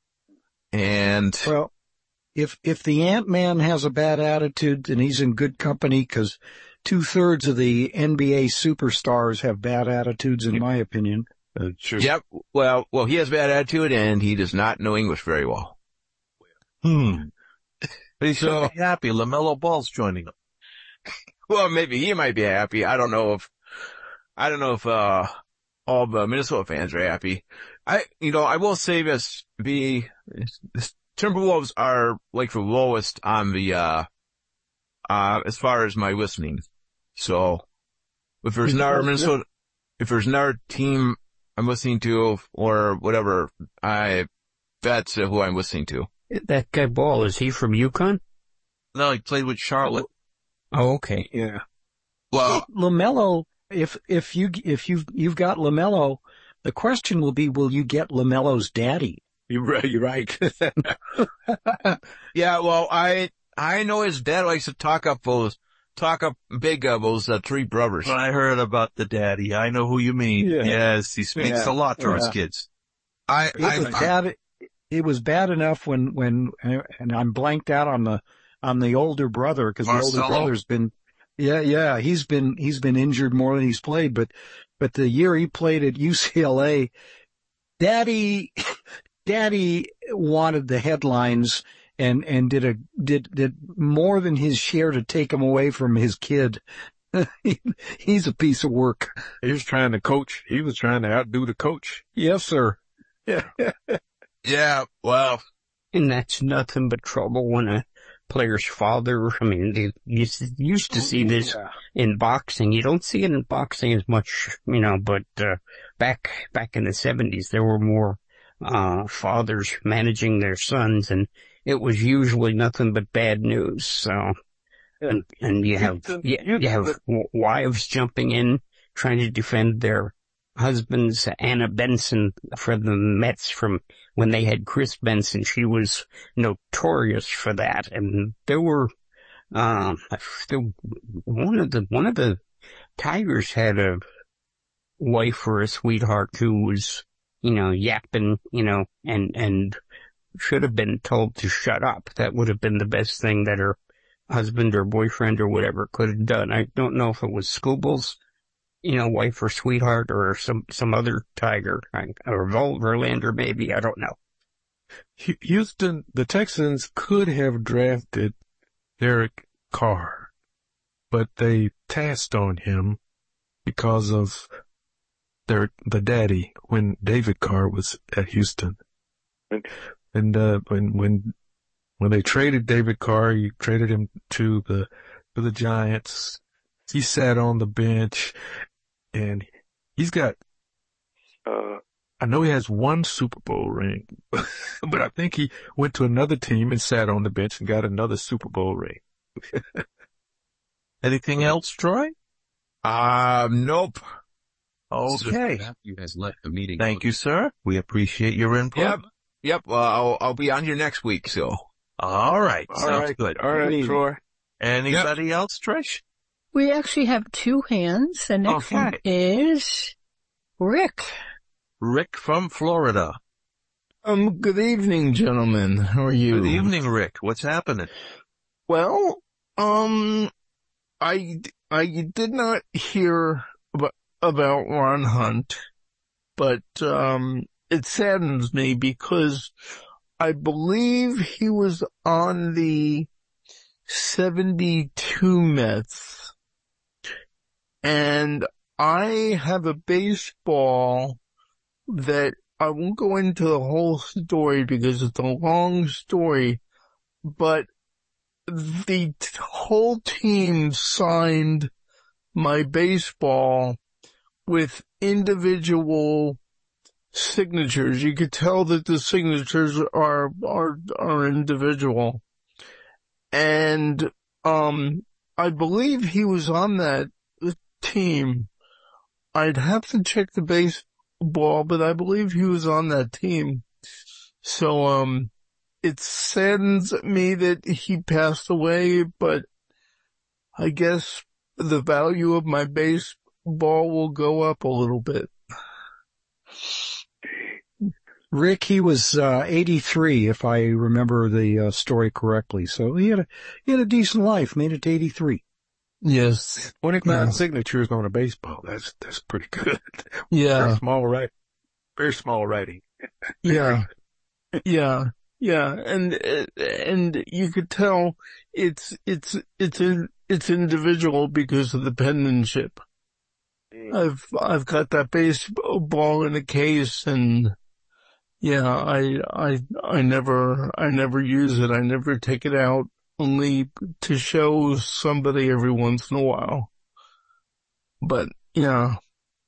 And well, if, if the Ant-Man has a bad attitude, then he's in good company because two thirds of the N B A superstars have bad attitudes, in my opinion. Uh, sure. Yep. Well, well, he has bad attitude and he does not know English very well. Hmm. But he's So- so happy. LaMelo Ball's joining him. Well, maybe he might be happy. I don't know if, I don't know if, uh, all the Minnesota fans are happy. I, you know, I will say this, the, the Timberwolves are like the lowest on the, uh, uh, as far as my listening. So, if there's another Minnesota, if there's another team I'm listening to or whatever, I, that's uh, who I'm listening to. That guy Ball, is he from Yukon? No, he played with Charlotte. Oh, okay. Yeah. Well, LaMelo, if, if you, if you've, you've got LaMelo, the question will be, will you get LaMelo's daddy? You're right. You're right. yeah, well, I, I know his dad likes to talk up those, talk up big, uh, those, uh, three brothers. I heard about the daddy. I know who you mean. Yeah. Yes, he speaks Yeah. a lot to Yeah. his kids. I, It was I, bad. It was bad enough when, when, and I'm blanked out on the, on the older brother because the older Marcelo? brother's been, yeah, yeah, he's been, he's been injured more than he's played, but, but the year he played at U C L A, daddy, daddy wanted the headlines and, and did a, did, did more than his share to take him away from his kid. He, he's a piece of work. He was trying to coach. He was trying to outdo the coach. Yes, sir. Yeah. yeah, well, And that's nothing but trouble when a player's father, I mean, they used to, used to see this Yeah. in boxing. You don't see it in boxing as much, you know, but, uh, back, back in the seventies, there were more, uh, fathers managing their sons, and it was usually nothing but bad news. So, and, and you have, you, you have wives jumping in, trying to defend their husbands. Anna Benson for the Mets from when they had Chris Benson, she was notorious for that. And there were, um, there, one of the, one of the Tigers had a wife or a sweetheart who was, you know, yapping, you know, and, and should have been told to shut up. That would have been the best thing that her husband or boyfriend or whatever could have done. I don't know if it was Scooble's, you know, wife or sweetheart or some, some other Tiger, or Vol Verlander maybe, I don't know. Houston, the Texans could have drafted Derek Carr, but they passed on him because of their, the daddy when David Carr was at Houston. And, and uh, when, when, when they traded David Carr, you traded him to the, to the Giants. He sat on the bench and he's got, uh, I know he has one Super Bowl ring, but I think he went to another team and sat on the bench and got another Super Bowl ring. Anything else, Troy? um, nope. Okay. Matthew has left the meeting. Thank you, sir. We appreciate your input. Yep. Yep. Uh, I'll, I'll be on here next week, so. All right. All Sounds right. good. All right, Troy. Anybody else, Trish? We actually have two hands. The next Okay. one is Rick. Rick from Florida. Um, good evening, gentlemen. How are you? Good evening, Rick. What's happening? Well, um, I, I did not hear about, about Ron Hunt, but, um, it saddens me because I believe he was on the seventy-two Mets, and I have a baseball that I won't go into the whole story because it's a long story, but the t- whole team signed my baseball with individual signatures. You could tell that the signatures are, are, are individual. And, um, I believe he was on that team. I'd have to check the baseball, but I believe he was on that team. So, um, it saddens me that he passed away, but I guess the value of my baseball will go up a little bit. Rick, he was uh, eighty-three, if I remember the uh, story correctly. So he had a he had a decent life. Made it to eighty-three. Yes. twenty-nine Yeah. signatures on a baseball. That's, that's pretty good. Yeah. Very small writing. Very small writing. Yeah. Yeah. Yeah. And, and you could tell it's, it's, it's, in, it's individual because of the penmanship. I've, I've got that baseball in a case and yeah, I, I, I never, I never use it. I never take it out only to show somebody every once in a while. But yeah.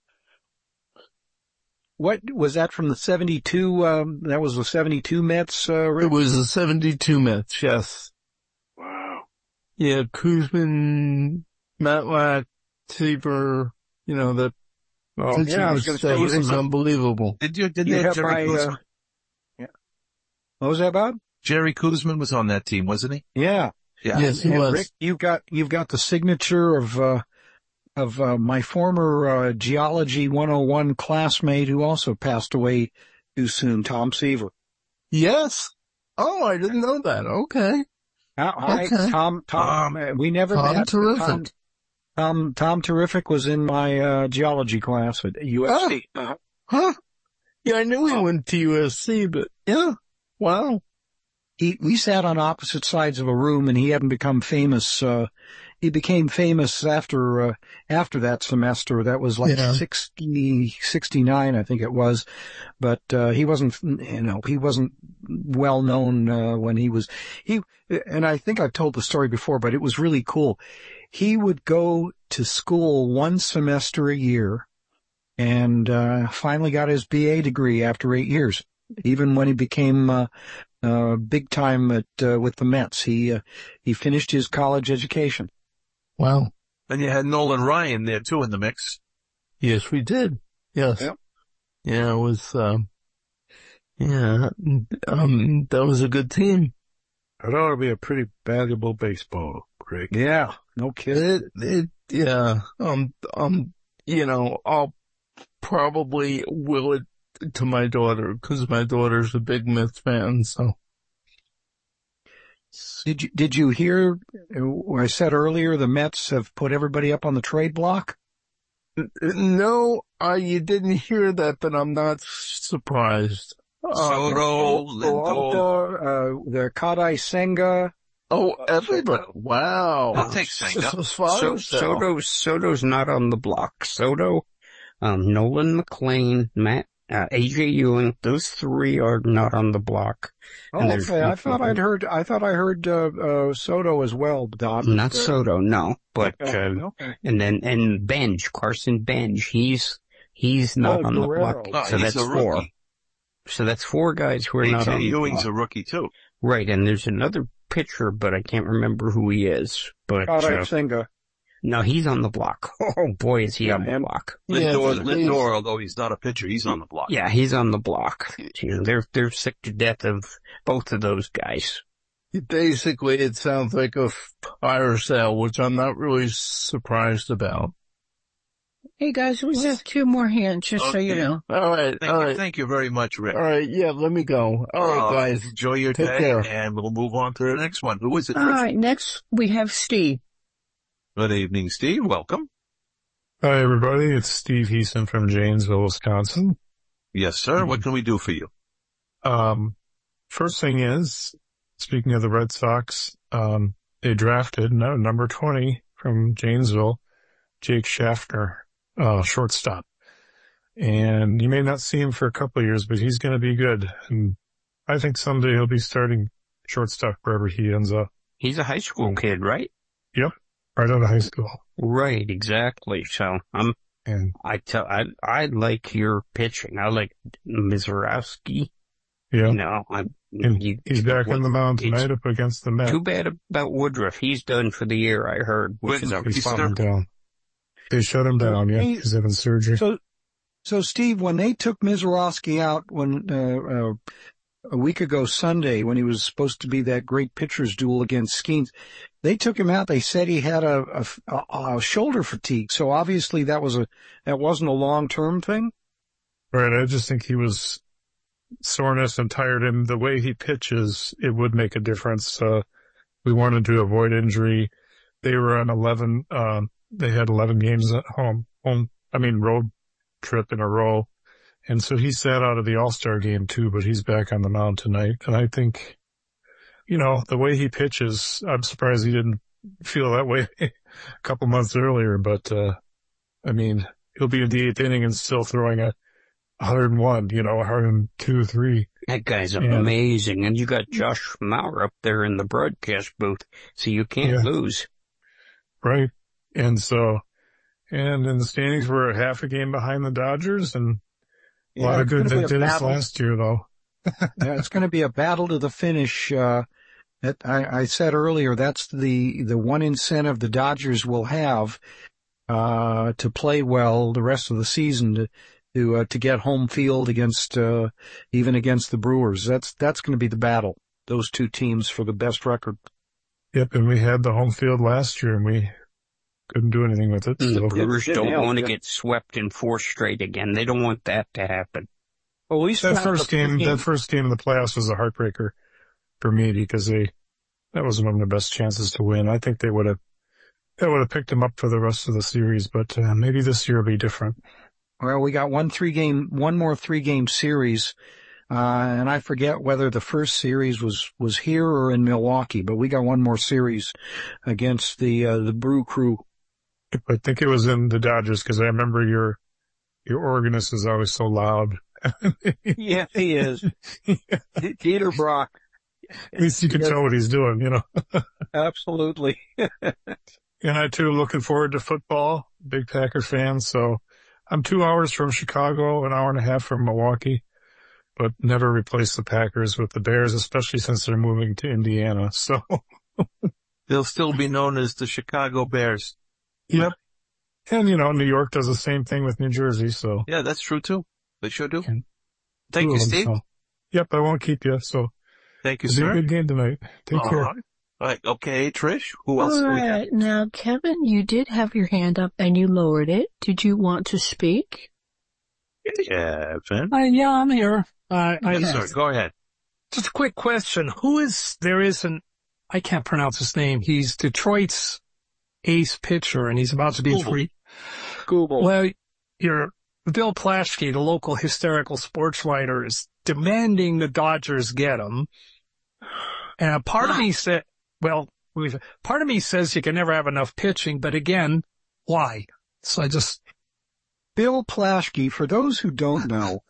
What was that from the seventy-two? Um, that was the seventy-two Mets. Uh, Rick? It was the seventy-two Mets, yes. Wow. Yeah, Kuzman, Matlack, Seaver, you know, that, Oh, yeah, I was going to say, that was unbelievable. Did you, did you they have Jerry my, Kuzman? uh, yeah. What was that about? Jerry Kuzman was on that team, wasn't he? Yeah. Yeah. Yes, he And was. Rick, you've got, you've got the signature of, uh, of, uh, my former, uh, Geology one oh one classmate who also passed away too soon, Tom Seaver. Yes. Oh, I didn't know that. Okay. Uh, I, Okay. Tom, Tom, uh, we never Tom met. Terrific. Tom, Tom, Tom Terrific was in my, uh, geology class at U S C. Uh-huh. Huh? Yeah, I knew he went to U S C, but yeah. Wow. He, we sat on opposite sides of a room and he hadn't become famous, uh, he became famous after, uh, after that semester. That was like Yeah. sixty, sixty-nine, I think it was. But, uh, he wasn't, you know, he wasn't well known, uh, when he was, he, and I think I've told the story before, but it was really cool. He would go to school one semester a year and, uh, finally got his B A degree after eight years. Even when he became, uh, uh, big time at, uh, with the Mets, he, uh, he finished his college education. Wow. And you had Nolan Ryan there too in the mix. Yes, we did. Yes. Yep. Yeah, it was, um, yeah, um, that was a good team. It ought to be a pretty valuable baseball, Rick. Yeah, no kidding. It, it, yeah, um, um, you know, I'll probably will it to my daughter because my daughter's a big Mets fan, so. Did you, did you hear what I said earlier? The Mets have put everybody up on the trade block? No, I, you didn't hear that, but I'm not surprised. Soto, Uh, Lindor. uh, the Kadai Senga. Oh, everybody. Wow. I'll take Senga. So, so, So, Soto, Soto's not on the block. Soto, um, Nolan McLean, Matt, uh, A J Ewing, those three are not on the block. Oh, And there's okay. I no- thought I'd heard, I thought I heard, uh, uh, Soto as well, Don. Not Soto, no, but, Okay, uh, okay. and then, and Benj, Carson Benj, he's, he's not Oh, on Guerrero. the block. No, so he's that's a four. rookie. So that's four guys who are not A on J the Ewing's block. a rookie too. Right, and there's another pitcher, but I can't remember who he is. But, Kadai uh, Senga. No, he's on the block. Oh boy, is he on the block. Lindor, yeah, Lindor, although he's not a pitcher, he's on the block. Yeah, he's on the block. You know, they're, they're sick to death of both of those guys. Basically, it sounds like a fire sale, which I'm not really surprised about. Hey guys, we have two more hands, just okay. so you know. All right, thank all you, right. Thank you very much, Rick. All right, yeah, let me go. All right, uh, guys. Enjoy your Take day, care. And we'll move on to the next one. Who is it? All right, next we have Steve. Good evening, Steve. Welcome. Hi, everybody. It's Steve Heason from Janesville, Wisconsin. Yes, sir. Mm-hmm. What can we do for you? Um, first thing is, speaking of the Red Sox, um, they drafted no, number twenty from Janesville, Jake Schaffner, uh, shortstop. And you may not see him for a couple of years, but he's going to be good. And I think someday he'll be starting shortstop wherever he ends up. He's a high school kid, right? Yep. Right out of high school. Right, exactly. So I'm, and I tell, I, I like your pitching. I like Mizorowski. Yeah. You know, I'm, and you, he's back on the mound tonight up against the Mets. Too bad about Woodruff. He's done for the year, I heard. Which is he's falling down. They shut him down, yeah. He's having surgery. So, so Steve, when they took Mizorowski out when, uh, uh, a week ago Sunday, when he was supposed to be that great pitcher's duel against Skeens, they took him out. They said he had a, a, a shoulder fatigue. So obviously that was a, that wasn't a long-term thing. Right. I just think he was soreness and tired him. The way he pitches, it would make a difference. Uh, we wanted to avoid injury. They were on eleven, um, they had eleven games at home, home, I mean, road trip in a row. And so he sat out of the All-Star game too, but he's back on the mound tonight. And I think, you know, the way he pitches, I'm surprised he didn't feel that way a couple months earlier, but, uh, I mean, he'll be in the eighth inning and still throwing a one hundred one, you know, one hundred two, three. That guy's and, amazing. And you got Josh Mauer up there in the broadcast booth, so you can't yeah. lose. Right. And so, and in the standings, we're a half a game behind the Dodgers, and a yeah, lot of good that did us last year, though. Yeah, it's going to be a battle to the finish. Uh, that I, I said earlier, that's the, the one incentive the Dodgers will have, uh, to play well the rest of the season, to, to, uh, to get home field against, uh, even against the Brewers. That's, that's going to be the battle. Those two teams for the best record. Yep. And we had the home field last year and we couldn't do anything with it. So. The Brewers yeah, don't yeah, want to yeah. get swept in four straight again. They don't want that to happen. Well, at least that first game, game, that first game in the playoffs was a heartbreaker for me because they, that was one of their best chances to win. I think they would have, they would have picked them up for the rest of the series, but uh, maybe this year will be different. Well, we got one three game, one more three game series. Uh, and I forget whether the first series was, was here or in Milwaukee, but we got one more series against the, uh, the Brew Crew. I think it was in the Dodgers because I remember your, your organist is always so loud. Yeah, he is. Yeah. Dieter Brock. At least you can tell what he's doing, you know. Absolutely. And I too looking forward to football. Big Packer fan, so I'm two hours from Chicago, an hour and a half from Milwaukee, but never replace the Packers with the Bears, especially since they're moving to Indiana. So they'll still be known as the Chicago Bears. Yep. And you know, New York does the same thing with New Jersey, so. Yeah, that's true too. They sure do. And Thank you, Steve. So. Yep, I won't keep you, so. Thank you, It'll sir. Be a good game tonight. Take All care. Right. All right. Okay, Trish, who else? All right. Now, Kevin, you did have your hand up and you lowered it. Did you want to speak? Yeah, Finn. Uh, yeah, I'm here. Uh, I yes, sir. Go ahead. Just a quick question. Who is, there is an, I can't pronounce his name. He's Detroit's ace pitcher and he's about to be free. Google. Well, you're, Bill Plaschke, the local hysterical sports writer, is demanding the Dodgers get him. And a part of me said, well, we've, part of me says you can never have enough pitching, but again, why? So I just. Bill Plaschke, for those who don't know,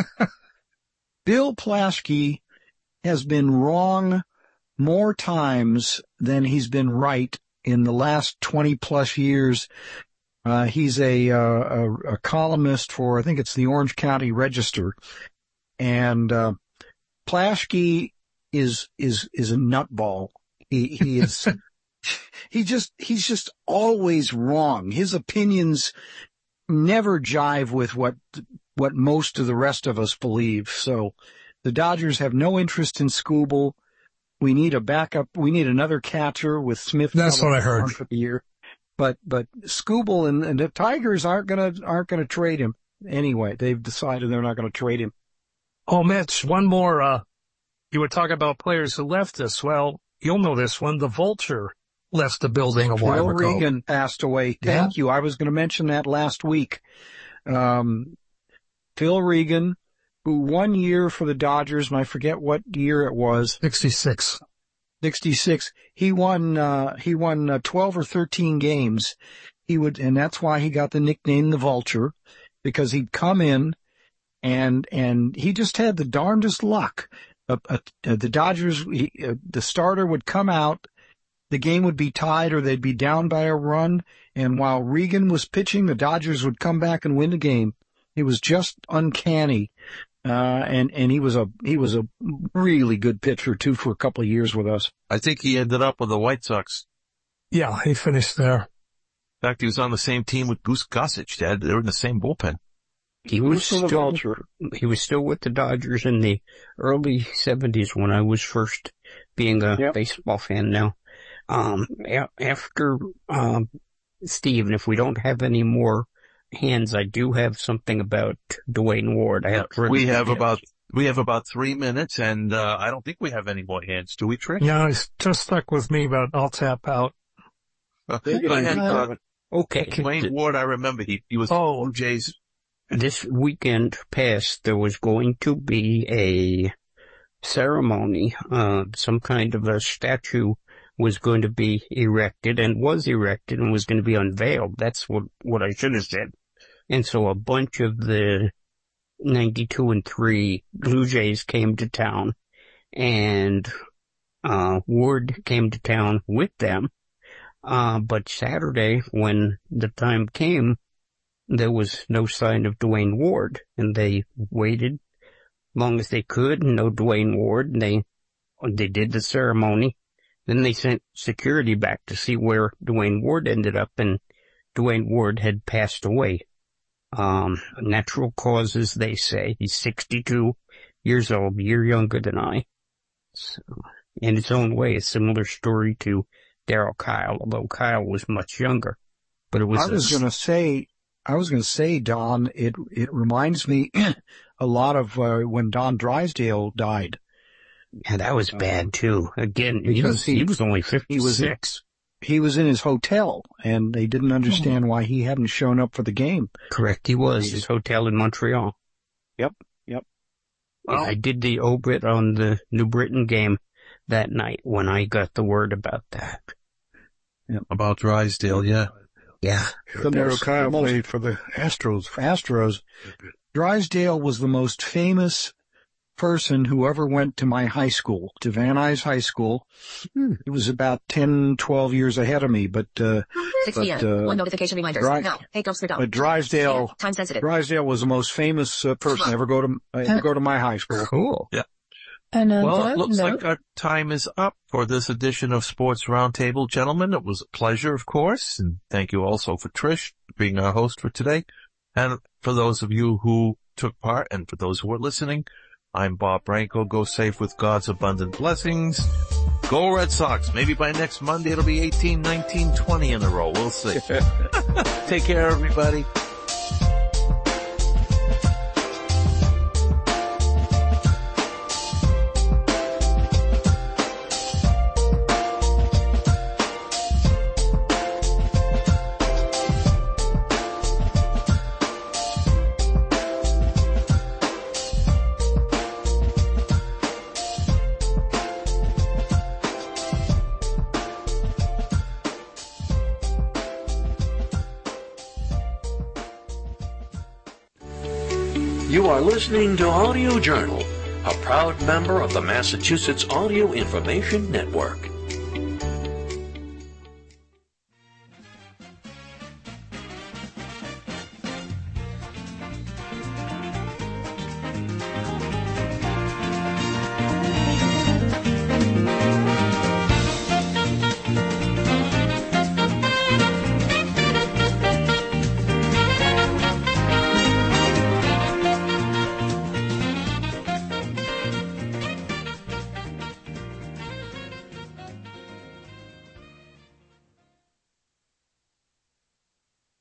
Bill Plaschke has been wrong more times than he's been right in the last twenty plus years. Uh, he's a, uh, a, a columnist for, I think it's the Orange County Register. And, uh, Plaschke is, is, is a nutball. He, he is, he just, he's just always wrong. His opinions never jive with what, what most of the rest of us believe. So the Dodgers have no interest in Skubal. We need a backup. We need another catcher with Smith. That's what I heard. For the year. But, but Skubal and, and the Tigers aren't gonna, aren't gonna trade him anyway. They've decided they're not gonna trade him. Oh, Mitch, one more, uh, you were talking about players who left us. Well, you'll know this one. The Vulture left the building a while ago. Phil Regan passed away. Thank yeah. you. I was going to mention that last week. Um, Phil Regan, who one year for the Dodgers, and I forget what year it was. sixty-six. sixty-six. He won, uh, he won uh, twelve or thirteen games. He would, and that's why he got the nickname the Vulture, because he'd come in and, and he just had the darndest luck. Uh, uh, the Dodgers, he, uh, the starter would come out, the game would be tied or they'd be down by a run, and while Regan was pitching, the Dodgers would come back and win the game. It was just uncanny. Uh, and, and he was a, he was a really good pitcher too for a couple of years with us. I think he ended up with the White Sox. Yeah, he finished there. In fact, he was on the same team with Goose Gossage, Dad. They were in the same bullpen. He was still, he was still with the Dodgers in the early seventies when I was first being a yep. baseball fan now. Um, a- after, um, Steve, and if we don't have any more hands, I do have something about Dwayne Ward. I have we have hands. about, we have about three minutes and, uh, I don't think we have any more hands. Do we, Trish? No, it's just stuck with me, but I'll tap out. Okay. Go ahead, uh, okay. Dwayne Ward, I remember he, he was oh, Blue Jays. This weekend past, there was going to be a ceremony, uh, some kind of a statue was going to be erected and was erected and was going to be unveiled. That's what, what I should have said. And so a bunch of the ninety-two and three Blue Jays came to town and, uh, Ward came to town with them. Uh, but Saturday, when the time came, there was no sign of Dwayne Ward, and they waited long as they could, no Dwayne Ward, and they, they did the ceremony. Then they sent security back to see where Dwayne Ward ended up, and Dwayne Ward had passed away. Um, natural causes, they say. He's sixty-two years old, a year younger than I. So, in its own way, a similar story to Darryl Kyle, although Kyle was much younger. But it was I was a, gonna say, I was gonna say, Don, it, it reminds me a lot of, uh, when Don Drysdale died. Yeah, that was bad too. Again, he was, he, he was only fifty-six. He was, in, he was in his hotel and they didn't understand why he hadn't shown up for the game. Correct. He was his hotel in Montreal. Yep. Yep. Well, I did the obit on the New Britain game that night when I got the word about that. Yep. About Drysdale. Yeah. Yeah. The Darryl Kyle played for the Astros. Astros. Drysdale was the most famous person who ever went to my high school, to Van Nuys High School. Hmm. He was about ten, twelve years ahead of me, but, uh, six p m but, uh, One notification reminders. Dry, no. Hey, don't but Drysdale, yeah, time sensitive. Drysdale was the most famous uh, person to ever go to, uh, ever go to my high school. Cool. Yeah. And on well, that it looks note, like our time is up for this edition of Sports Roundtable. Gentlemen, it was a pleasure, of course, and thank you also for Trish being our host for today. And for those of you who took part and for those who are listening, I'm Bob Branco. Go safe with God's abundant blessings. Go Red Sox. Maybe by next Monday it'll be eighteen, nineteen, twenty in a row. We'll see. Take care, everybody. You are listening to Audio Journal, a proud member of the Massachusetts Audio Information Network.